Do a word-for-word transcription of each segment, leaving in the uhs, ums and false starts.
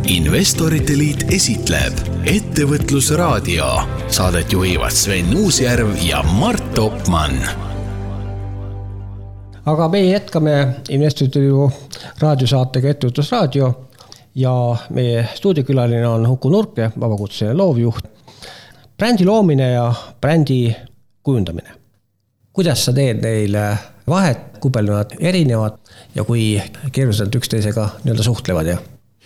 Investorite Liit esitleb Ettevõtlusraadio. Saadet juhivad Sven Uusjärv ja Mart Topman. Aga meie jätkame Investorite Liidu raadiosaatega Ettevõtlusraadio ja meie stuudiokülaline on Huku Nurke, vabakutseline loovjuht. Brändi loomine ja brändi kujundamine. Kuidas sa teed neile vahet, kui palju nad erinevad ja kui keeruliselt üksteisega nii-öelda suhtlevad? Ja?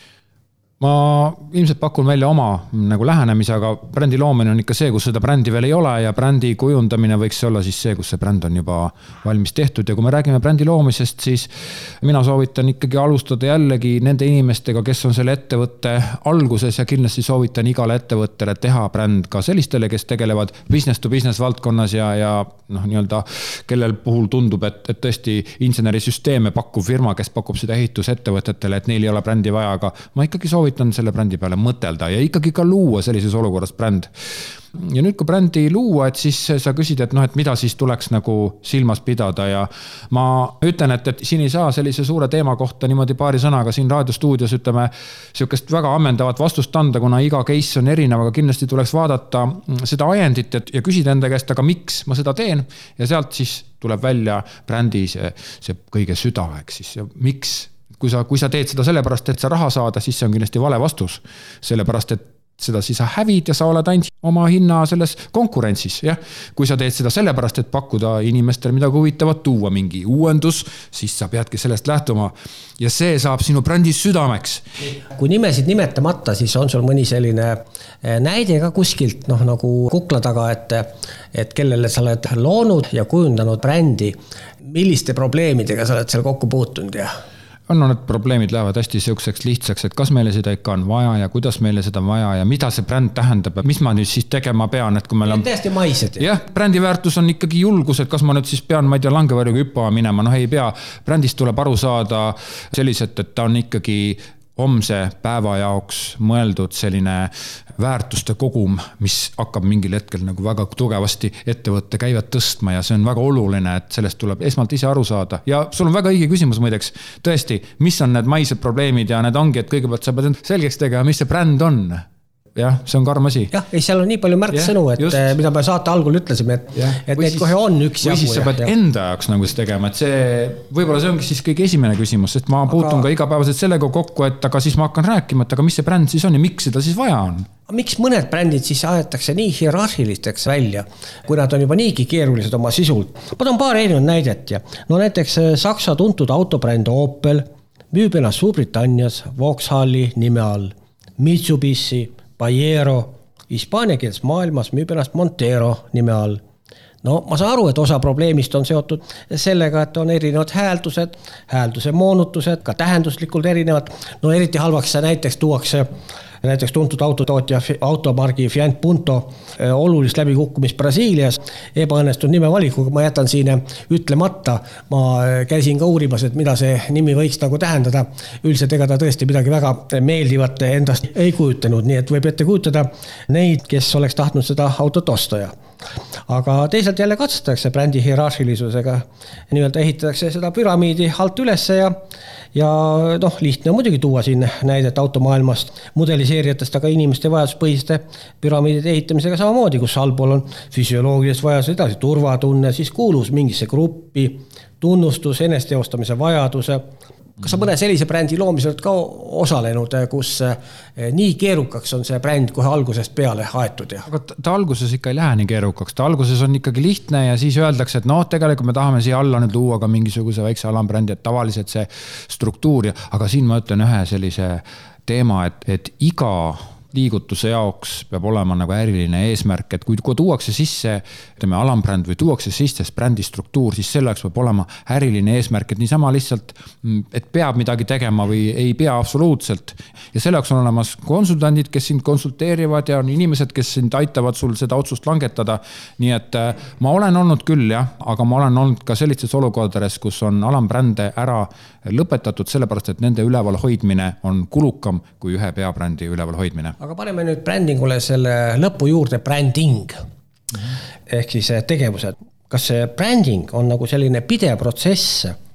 Ma ilmselt pakun välja oma nagu lähenemise, aga brändi loomine on ikka see, kus seda brändi veel ei ole ja brändi kujundamine võiks olla siis see, kus see bränd on juba valmis tehtud. Ja kui me räägime brändi loomisest, siis mina soovitan ikkagi alustada jällegi nende inimestega, kes on selle ettevõtte alguses ja kindlasti soovitan igale ettevõttele teha bränd ka sellistele, kes tegelevad business to business valdkonnas ja, ja noh, nii-öelda, kellel puhul tundub, et, et tõesti insenerisüsteeme pakkuv firma, kes pakub seda ehitusettevõtetele, et neil ei ole brändi vaja, aga ma ikkagi soovitan selle brändi peale mõtelda ja ikkagi ka luua sellises olukorras bränd. Ja nüüd kui brändi luua, et siis sa küsid, et noh, et mida siis tuleks nagu silmas pidada ja ma ütlen, et, et siin ei saa sellise suure teema kohta niimoodi paari sõnaga siin raadiostuudios ütleme sihukest väga ammendavat vastust anda, kuna iga case on erinev, aga kindlasti tuleks vaadata seda ajendit ja küsida enda käest, aga miks ma seda teen ja sealt siis tuleb välja brändi see, see kõige süda, eks siis ja miks Kui sa, kui sa teed seda sellepärast, et sa raha saada, siis see on kindlasti vale vastus. Sellepärast, et seda siis sa hävid ja sa oled ainult oma hinna selles konkurentsis. Ja? Kui sa teed seda sellepärast, et pakkuda inimestele midagi huvitavat, tuua mingi uuendus, siis sa peadki sellest lähtuma ja see saab sinu brändi südameks. Kui nimesid nimetamata, siis on sul mõni selline näide ka kuskilt noh, nagu kukla taga, et, et kellele sa oled loonud ja kujundanud brändi. Milliste probleemidega sa oled seal kokku puutunud ja on need probleemid lähevad hästi siukseks lihtsaks, et kas meile seda ikka on vaja ja kuidas meile seda vaja ja mida see bränd tähendab ja mis ma nüüd siis tegema pean, et kui meil on... Täiesti maised. Jah, brändi väärtus on ikkagi julgus, et kas ma nüüd siis pean, ma ei tea, langevarjuga hüppama minema, noh ei pea. Brändist tuleb aru saada selliselt, et ta on ikkagi homse päeva jaoks mõeldud selline väärtuste kogum, mis hakkab mingil hetkel nagu väga tugevasti ettevõtte käivet tõstma ja see on väga oluline, et sellest tuleb esmalt ise aru saada. Ja sul on väga õige küsimus muideks, tõesti, mis on need maised probleemid ja need ongi, et kõigepealt sa pead selgeks tegema, mis see bränd on. Jah, see on karm asi. Jah, ei, seal on nii palju märksõnu, et just. Mida me saate algul ütlesime, et, et neid kohe on üks jagu. Või siis sa pead ja. Enda jaoks nagu see tegema, et see, võib-olla see ongi siis kõige esimene küsimus, sest ma puutun aga... ka igapäevaselt sellega kokku, et aga siis ma hakkan rääkima, et aga mis see bränd siis on ja miks seda siis vaja on? Miks mõned brändid siis aetakse nii hierarhilisteks välja, kui nad on juba niigi keerulised oma sisult? Ma toon paar erinevat näidet ja no näiteks Saksa tuntud autobränd Opel müüb ennast Suurbritannias Vauxhalli nime all, Mitsubishi Pajero, Hispaania keeles maailmas müüb ennast Montero nime all. No ma saan aru, et osa probleemist on seotud sellega, et on erinevad hääldused, häälduse moonutused, ka tähenduslikult erinevad. No eriti halvaks näiteks tuuakse näiteks tuntud autotootja automargi Fiat Punto olulist läbikukkumist Brasiilias ebaõnnestunud nime valikuga. Ma jätan siin ütlemata, ma käisin ka uurimas, et mida see nimi võiks nagu tähendada. Üldiselt ega ta tõesti midagi väga meeldivat endast ei kujutanud, nii et võib ette kujutada neid, kes oleks tahtnud seda autot osta. Aga teisalt jälle katsutakse brändi hierarhilisusega, nii-öelda ehitatakse seda püramiidi alt ülesse ja, ja noh, lihtne on muidugi tuua siin näidet automaailmast, mudeliseerijatest, aga inimeste vajaduspõhiste püramiidide ehitamisega samamoodi, kus allpool on füsioloogilised vajadused, edasi turvatunne, siis kuulus mingisse gruppi, tunnustus, enesteostamise vajaduse. Kas sa mõne sellise brändi loomisel ka osalenud, kus nii keerukaks on see bränd kohe algusest peale haetud? Ja? Aga ta alguses ikka ei lähe nii keerukaks. Ta alguses on ikkagi lihtne ja siis öeldakse, et noh, tegelikult me tahame siia alla nüüd luua ka mingisuguse väikse alambrändi, et tavaliselt see struktuur. Aga siin ma ütlen ühe sellise teema, et, et iga liigutuse jaoks peab olema nagu äriline eesmärk, et kui, kui tuuakse sisse ütleme, alambränd või tuuakse sisse brändi struktuur, siis selleks peab olema äriline eesmärk, et niisama lihtsalt, et peab midagi tegema või ei pea absoluutselt. Ja selleks on olemas konsultandid, kes sind konsulteerivad ja on inimesed, kes sind aitavad sul seda otsust langetada. Nii et ma olen olnud küll, jah, aga ma olen olnud ka sellistes olukordades, kus on alambrände ära lõpetatud sellepärast, et nende üleval hoidmine on kulukam kui ühe peabrändi üleval hoidmine. Aga paneme nüüd brändingule selle lõpu juurde bränding ehk siis tegevused. Kas see bränding on nagu selline pidev protsess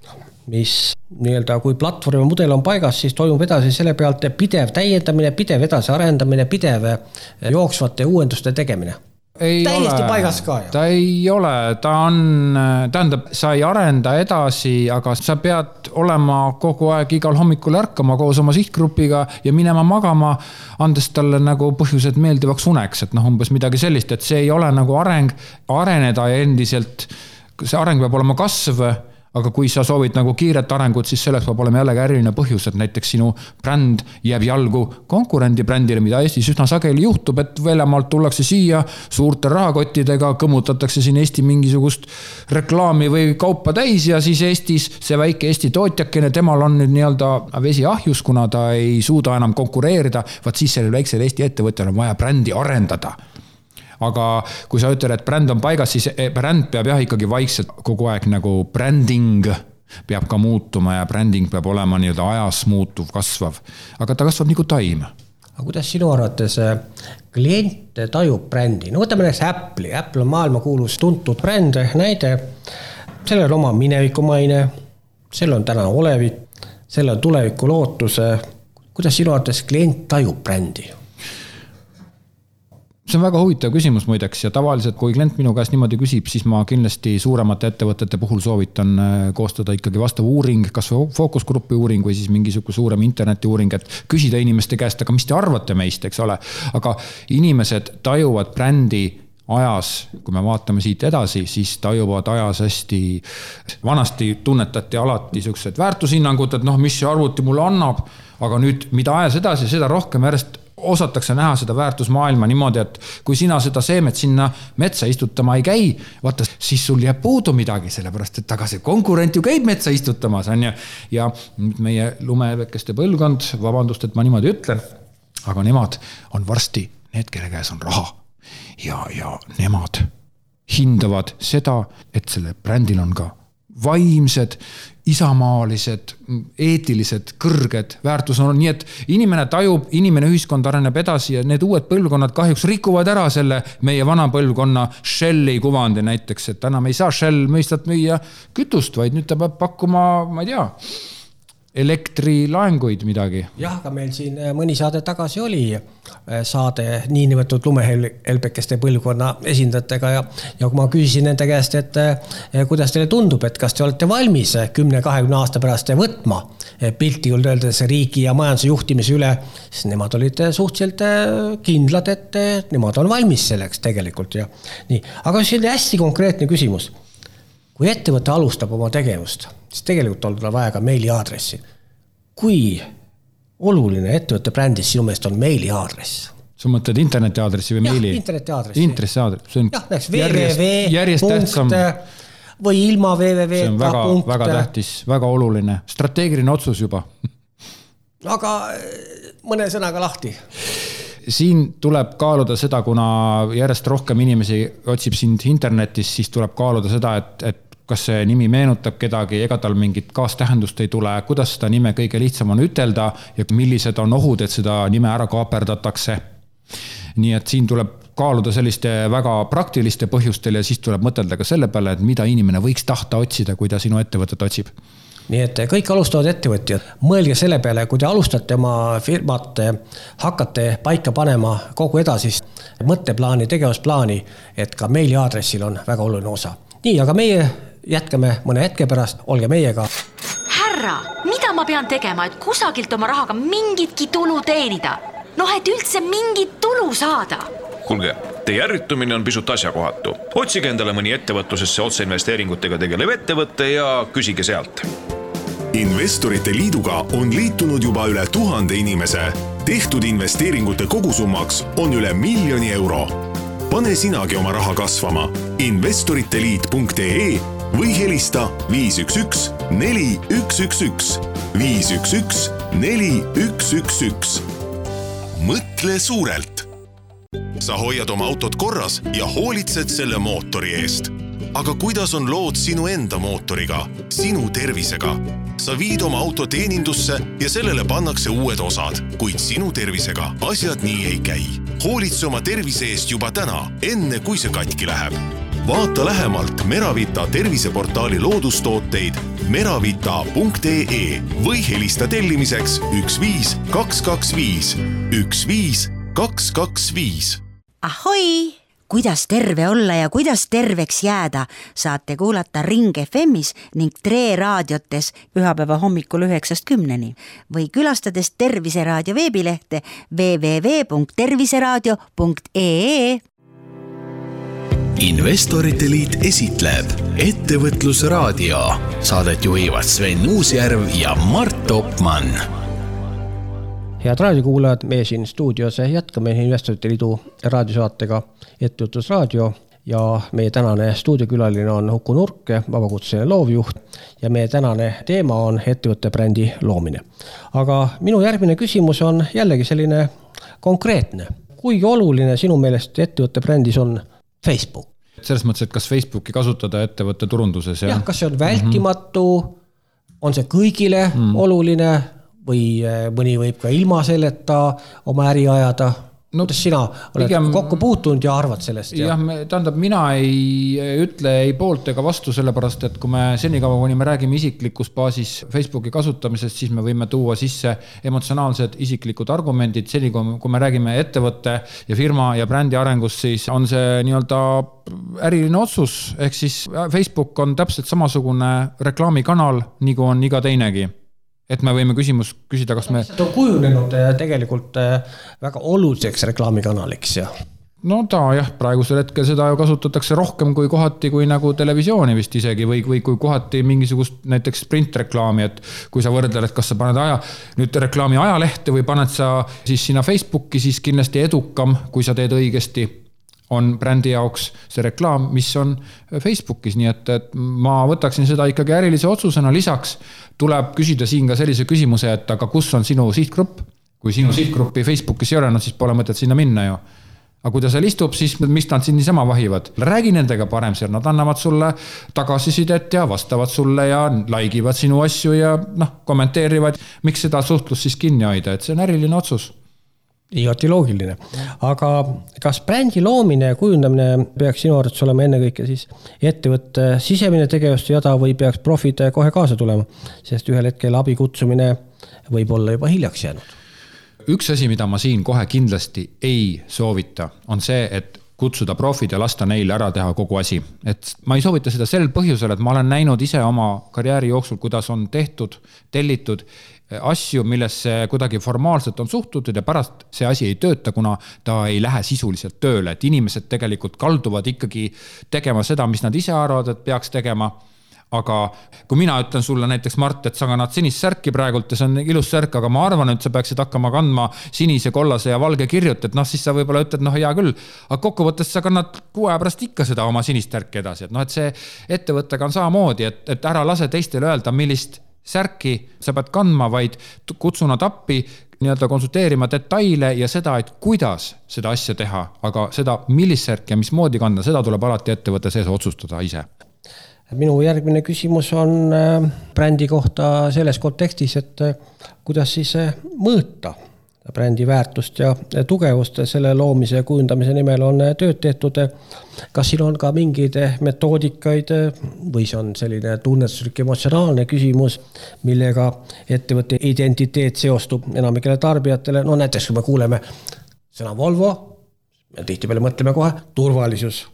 mis nii-öelda kui platvormi mudel on paigas, siis toimub edasi selle pealt pidev täiendamine, pidev edasi arendamine, pidev jooksvate uuenduste tegemine. Ei täiesti ole, paigas ka ju. Ta ei ole, ta on, tähendab, sa ei arenda edasi, aga sa pead olema kogu aeg igal hommikul ärkama koos oma sihtgrupiga ja minema magama, andes talle nagu põhjused meeldivaks uneks, et noh, umbes midagi sellist, et see ei ole nagu areng, areneda ja endiselt, see areng peab olema kasv, aga kui sa soovid nagu kiiret arengut, siis selleks peab olema jällegi äriline põhjus, et näiteks sinu bränd jääb jalgu konkurendi brändile, mida Eestis üsna sageli juhtub, et väljamaalt tullakse siia suurte rahakottidega, kõmutatakse siin Eesti mingisugust reklaami või kaupa täis ja siis Eestis see väike Eesti tootjakene, temal on nüüd nii-öelda vesi ahjus, kuna ta ei suuda enam konkureerida, vaat siis sellel väiksel Eesti ettevõttel on vaja brändi arendada. Aga kui sa ütled, et bränd on paigas, siis bränd peab jah ikkagi vaikselt kogu aeg nagu bränding peab ka muutuma ja bränding peab olema nii-öelda ajas muutuv, kasvav. Aga ta kasvab nagu taim. Aga kuidas sinu arvates klient tajub brändi? No võtame näiteks Apple'i. Apple on maailma kuulus tuntud bränd, näide. Sellel on oma minevikumaine, sellel on täna olevik, sellel on tuleviku lootus. Kuidas sinu arvates klient tajub brändi? See on väga huvitav küsimus muideks ja tavaliselt, kui klient minu käest niimoodi küsib, siis ma kindlasti suuremate ettevõtete puhul soovitan koostada ikkagi vastav uuring, kas või fookusgrupi uuring või siis mingisugune suurem interneti uuring, et küsida inimeste käest, aga mis te arvate meist, eks ole. Aga inimesed tajuvad brändi ajas, kui me vaatame siit edasi, siis tajuvad ajas hästi, vanasti tunnetati alati sellised väärtushinnangud, et noh, mis see arvuti mulle annab, aga nüüd mida ajas edasi, seda rohkem järjest osatakse näha seda väärtusmaailma niimoodi, et kui sina seda seemet sinna metsa istutama ei käi, vaata, siis sul jääb puudu midagi, sellepärast, et aga see konkurent ju käib metsa istutamas, on ju. Ja meie lumevekeste põlvkond, vabandust, et ma niimoodi ütlen, aga nemad on varsti need, kelle käes on raha. Ja, ja nemad hindavad seda, et selle brändil on ka vaimsed, isamaalised, eetilised, kõrged väärtus on, nii et inimene tajub, inimene ühiskond areneb edasi ja need uued põlvkonnad kahjuks rikuvad ära selle meie vana põlvkonna Shelli kuvandi näiteks, et täna me ei saa Shell mõistat müüa kütust, vaid nüüd ta peab pakkuma, ma ei tea, elektrilaenguid midagi. Jah, aga meil siin mõni saade tagasi oli saade niinimetatud lumehelbekeste põlvkonna esindajatega ja, ja kui ma küsisin nende käest, et kuidas teile tundub, et kas te olete valmis kümne kahekümne aasta pärast võtma piltikult öeldes riigi ja majanduse juhtimise üle, siis nemad olid suhteliselt kindlad, et nemad on valmis selleks tegelikult. Ja. Nii. Aga see on hästi konkreetne küsimus. Kui ettevõte alustab oma tegevust, siis tegelikult on vaja ka meiliaadressi. Kui oluline ettevõtte brändis sinu meelest on meiliaadress? Sa mõtled internetiaadressi või meili? Jah, internetiaadressi. Internetiaadressi. See on jah, näeks www. Või ilma www. See on väga, väga tähtis, väga oluline. Strateegiline otsus juba. Aga mõne sõnaga lahti. Siin tuleb kaaluda seda, kuna järjest rohkem inimesi otsib sind internetis, siis tuleb kaaluda seda, et, et kas see nimi meenutab kedagi, ega tal mingit kaastähendust ei tule, kuidas seda nime kõige lihtsam on ütelda ja millised on ohud, et seda nime ära kaaperdatakse. Nii et siin tuleb kaaluda selliste väga praktiliste põhjustel ja siis tuleb mõtelda ka selle peale, et mida inimene võiks tahta otsida, kui ta sinu ettevõtet otsib. Nii et kõik alustavad ettevõtjad, mõelge selle peale, kui te alustate oma firmat, hakkate paika panema kogu edasist mõtteplaani, tegevusplaani, et ka meiliaadressil on väga oluline osa. Nii, aga meie jätkame mõne hetke pärast, olge meiega. Härra, mida ma pean tegema, et kusagilt oma rahaga mingitki tulu teenida? Noh, et üldse mingit tulu saada? Kuulge, teie ärritumine on pisut asjakohatu. Otsige endale mõni ettevõtlusesse otseinvesteeringutega tegelev ettevõtte ja küsige sealt. Investorite liiduga on liitunud juba üle tuhande inimese. Tehtud investeeringute kogusummaks on üle miljoni euro. Pane sinagi oma raha kasvama investoriteliit punkt ee või helista viis üks üks neli üks üks üks viis üks üks neli üks üks üks. Mõtle suurelt. Sa hoiad oma autot korras ja hoolitsed selle mootori eest. Aga kuidas on lood sinu enda mootoriga, sinu tervisega? Sa viid oma auto teenindusse ja sellele pannakse uued osad, kuid sinu tervisega asjad nii ei käi. Hoolitse oma tervise eest juba täna, enne kui see katki läheb. vaata lähemalt Meravita terviseportaali loodustooteid meravita punkt ee või helista tellimiseks üks viis kaks kaks viis üks viis kaks kaks viis. Ahoi! Kuidas terve olla ja kuidas terveks jääda, saate kuulata Ring F M-is ning Tre raadiotes pühapäeva hommikul üheksast kümneni või külastades Terviseraadio veebilehte double-u double-u double-u punkt terviseraadio punkt ee. Investorite Liit esitleb Ettevõtlusraadio. Saadet juhivad Sven Uusjärv ja Mart Opmann. Head raadiokuulajad, meie siin stuudios jätkame Investorite Liidu raadiosaatega Ettevõtlusraadio ja meie tänane stuudiokülaline on Uku Nurk, vabakutseline loovjuht ja meie tänane teema on ettevõtte brändi loomine. Aga minu järgmine küsimus on jällegi selline konkreetne. Kui oluline sinu meelest ettevõtte brändis on Facebook? Selles mõttes, et kas Facebooki kasutada ettevõtte turunduses? Ja, ja kas see on vältimatu, on see kõigile mm. oluline või mõni võib ka ilma selleta oma äri ajada? No, kuidas sina oled pigem kokku puutunud ja arvad sellest? Ja? Jah, tähendab, mina ei ütle ei poolt ega vastu sellepärast, et kui me senikaua, kuni me räägime isiklikus baasis Facebooki kasutamisest, siis me võime tuua sisse emotsionaalsed isiklikud argumendid. Seni, kui me räägime ettevõtte ja firma ja brändi arengust, siis on see nii-öelda äriline otsus. Ehk siis Facebook on täpselt samasugune reklaamikanal, nagu on iga teinegi. Et me võime küsimus küsida, kas me... See on kujunenud tegelikult väga oluliseks reklaamikanaliks, jah? No ta jah, praegusel hetkel seda kasutatakse rohkem kui kohati kui nagu televisiooni vist isegi või, või kui kohati mingisugust näiteks printreklaami, et kui sa võrdled, et kas sa paned aja, nüüd reklaami ajalehte või paned sa siis sinna Facebooki, siis kindlasti edukam, kui sa teed õigesti, on brändi jaoks see reklaam, mis on Facebookis, nii et, et ma võtaksin seda ikkagi ärilise otsusena. Lisaks tuleb küsida siin ka sellise küsimuse, et aga kus on sinu sihtgrupp? Kui sinu sihtgruppi Facebookis ei ole, no siis pole mõtet sinna minna ju. Aga kui ta seal istub, siis mis nad siin niisama vahivad? Räägi nendega parem seal, nad annavad sulle tagasisidet ja vastavad sulle ja laigivad sinu asju ja noh, kommenteerivad, miks seda suhtlust siis kinni hoida, et see on äriline otsus. Igati loogiline. Aga kas brändi loomine ja kujundamine peaks sinu arvates olema ennekõike siis ettevõtte sisemine tegevust jada või peaks profid kohe kaasa tulema? Sest ühel hetkel abi kutsumine võib olla juba hiljaks jäänud. Üks asi, mida ma siin kohe kindlasti ei soovita, on see, et kutsuda profid ja lasta neile ära teha kogu asi. Et ma ei soovita seda sel põhjusel, et ma olen näinud ise oma karjääri jooksul, kuidas on tehtud, tellitud asju, millesse kuidagi formaalselt on suhtutud ja pärast see asi ei tööta, kuna ta ei lähe sisuliselt tööle, et inimesed tegelikult kalduvad ikkagi tegema seda, mis nad ise arvavad, et peaks tegema. Aga kui mina ütlen sulle näiteks, Mart, et sa kannad sinist särki praegult ja see on ilus särk, aga ma arvan, et sa peaksid hakkama kandma sinise, kollase ja valge kirjut, et noh, siis sa võib-olla ütled, noh, hea küll, aga kokkuvõttes sa kannad kuu aja pärast ikka seda oma sinist särki edasi, et noh, et see ettevõttega on samamoodi, et, et ära lase teistele öelda, millist särki sa pead kandma, vaid kutsu nad appi nii-öelda konsulteerima detaile ja seda, et kuidas seda asja teha, aga seda, millist särki ja mismoodi kanda, seda tuleb alati ettevõtte sees otsustada ise. Minu järgmine küsimus on brändi kohta selles kontekstis, et kuidas siis mõõta brändi väärtust ja tugevust selle loomise ja kujundamise nimel on tööd tehtud. Kas siin on ka mingeid metoodikaid või see on selline tunnetuslik emotsionaalne küsimus, millega ettevõtte identiteet seostub enamikele tarbijatele? No näiteks, kui me kuuleme sõna Volvo, me tihti peale mõtleme kohe turvalisus.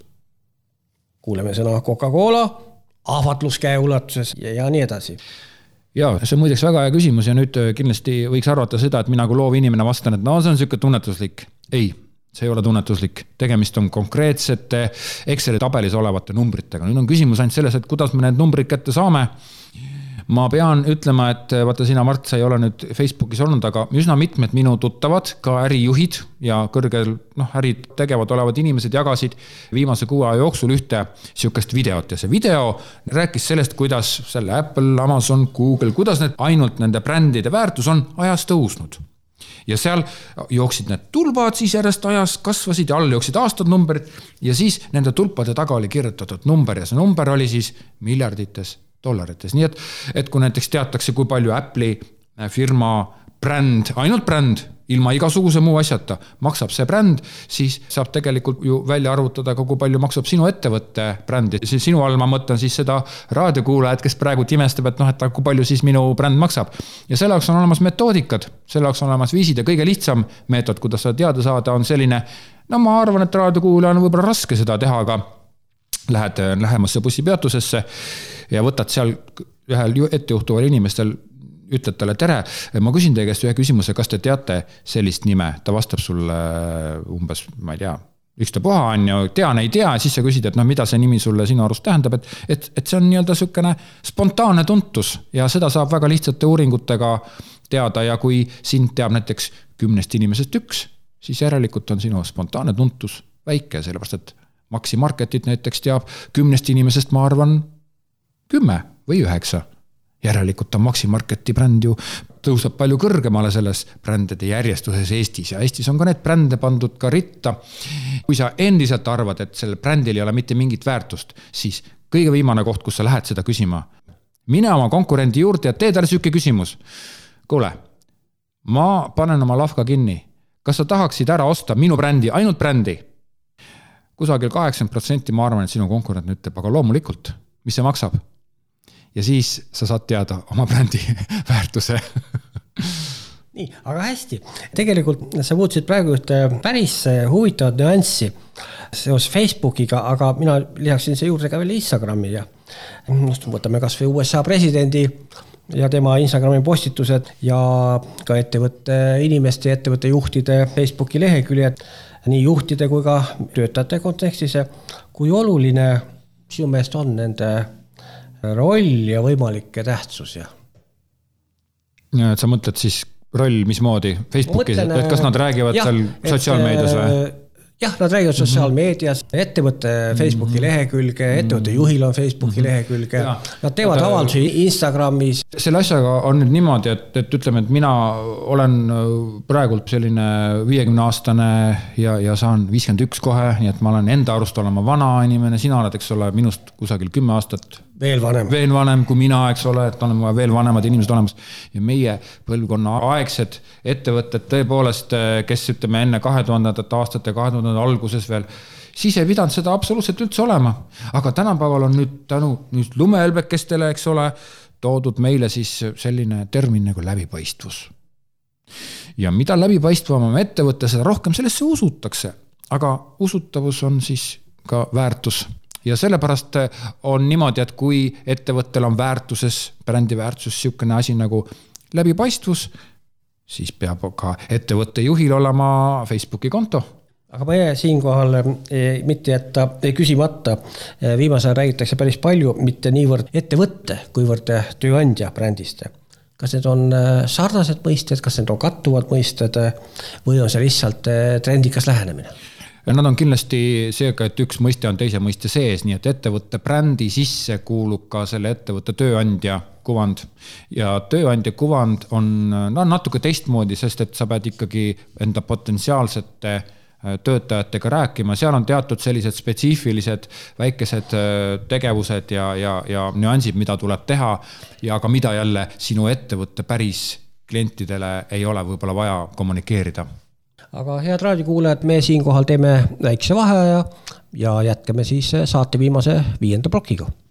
Kuuleme sõna Coca-Cola, ahvatlus käe ulatuses ja, ja nii edasi. Ja, see on muideks väga hea küsimus ja nüüd kindlasti võiks arvata seda, et mina kui loov inimene vastan, et no see on selline tunnetuslik. Ei, see ei ole tunnetuslik. Tegemist on konkreetsete Exceli tabelis olevate numbritega. Nüüd on küsimus ainult selles, et kuidas me need numbrid kätte saame. Ma pean ütlema, et vaata sina, Mart, sa ei ole nüüd Facebookis olnud, aga üsna mitmed minu tuttavad, ka ärijuhid ja kõrgel noh, äri tegevad olevad inimesed jagasid viimase kuu aja jooksul ühte siukest videot ja see video rääkis sellest, kuidas selle Apple, Amazon, Google, kuidas need ainult nende brändide väärtus on ajas tõusnud. Ja seal jooksid need tulbad siis järjest ajas, kasvasid ja all jooksid aastad numbrid ja siis nende tulpade taga oli kirjutatud number ja see number oli siis miljardites dollarites. Nii et, et kui näiteks teatakse, kui palju Apple'i firma bränd, ainult bränd, ilma igasuguse muu asjata, maksab see bränd, siis saab tegelikult ju välja arvutada, kui palju maksab sinu ettevõtte brändi. Sinu all ma mõtlen siis seda raadiokuulajat, kes praegu timestab, et noh, et kui palju siis minu bränd maksab. Ja selle jaoks on olemas metoodikad, selle jaoks on olemas viisid ja kõige lihtsam meetod, kuidas seda teada saada, on selline, no ma arvan, et raadiokuulaja on võib-olla raske seda teha, aga lähed lähemasse bussipeatusesse ja võtad seal ühel ettejuhtuval inimestel, ütled talle tere, ma küsin teie käest ühe küsimuse, kas te teate sellist nime, ta vastab sulle umbes, ma ei tea, üks ta puha on ju, tean, ei tea, siis sa küsid, et no mida see nimi sulle sinu arust tähendab, et, et, et see on nii-öelda sükene spontaanne tuntus ja seda saab väga lihtsate uuringutega teada ja kui sind teab näiteks kümnest inimesest üks, siis järelikult on sinu spontaanne tuntus väike, sellepärast et Maxi Marketit näiteks teab kümnest inimesest, ma arvan, kümme või üheksa. Järelikult on Maxi Marketi bränd ju tõuseb palju kõrgemale selles brändide järjestuses Eestis ja Eestis on ka need brände pandud ka ritta. Kui sa endiselt arvad, et sellel brändil ei ole mitte mingit väärtust, siis kõige viimane koht, kus sa lähed seda küsima. Mine oma konkurendi juurde ja tee talle süüke küsimus. Kuule, ma panen oma lafka kinni. Kas sa tahaksid ära osta minu brändi, ainult brändi? Kusagil kaheksakümmend protsenti ma arvan, et sinu konkurent ütleb, aga loomulikult, mis see maksab? Ja siis sa saad teada oma brändi väärtuse. Nii, aga hästi. Tegelikult sa puutusid praegu ühte päris huvitavat nüanssi seos Facebookiga, aga mina lisaksin see juurde ka veel Instagrami ja võtame kas või U S A presidendi ja tema Instagrami postitused ja ka ettevõtte inimeste ja ettevõtte juhtide Facebooki leheküljed, nii juhtide kui ka töötajate kontekstis. Kui oluline sinu meelest on nende roll ja võimalikke tähtsus ja? Ja, et sa mõtled siis roll mismoodi Facebookis, mõtlen, et kas nad räägivad jah, seal sotsiaalmeedias või? Jah, nad räägivad sotsiaalmeedias, ettevõtte Facebooki mm-hmm. lehekülge, ettevõtte juhil on Facebooki mm-hmm. lehekülge, ja. Nad teevad Oda, avaldusi Instagramis. Selle asjaga on nüüd niimoodi, et, et ütleme, et mina olen praegult selline viiekümne aastane ja, ja saan viiskümmend üks kohe, nii et ma olen enda arust olema vana inimene, sina oled, eks ole, minust kusagil kümme aastat veel vanem. Veel vanem kui mina, eks ole, et on veel vanemad inimesed olemas. Ja meie põlvkonna aegsed ettevõtted tõepoolest, kes ütleme enne kahe tuhandendat aastate, kahe tuhandendate alguses veel, siis ei pidanud seda absoluutselt üldse olema. Aga tänapäeval on nüüd tänu nüüd lumehelbekestele, eks ole, toodud meile siis selline termin nagu läbipaistvus. Ja mida läbipaistvam on ettevõtte, seda rohkem sellesse usutakse. Aga usutavus on siis ka väärtus. Ja sellepärast on niimoodi, et kui ettevõttel on väärtuses, brändi väärtuses siukene asi nagu läbipaistvus, siis peab ka ettevõtte juhil olema Facebooki konto. Aga ma jää siinkohal mitte jätta küsimata. Viimasel räägitakse päris palju, mitte niivõrd ettevõtte, kuivõrd tööandja brändist. Kas need on sarnased mõisted, kas need on kattuvad mõisted või on see lihtsalt trendikas lähenemine? Nad on kindlasti seega, et üks mõiste on teise mõiste sees, nii et ettevõtte brändi sisse kuulub ka selle ettevõtte tööandja kuvand. Ja tööandja kuvand on no, natuke teistmoodi, sest et sa pead ikkagi enda potentsiaalsete töötajatega rääkima. Seal on teatud sellised spetsiifilised väikesed tegevused ja, ja, ja nüansid, mida tuleb teha ja ka mida jälle sinu ettevõtte päris klientidele ei ole võib-olla vaja kommunikeerida. Aga head raadiokuulajad, me siinkohal teeme väikse vaheaja ja jätkame siis saate viimase viienda plokiga.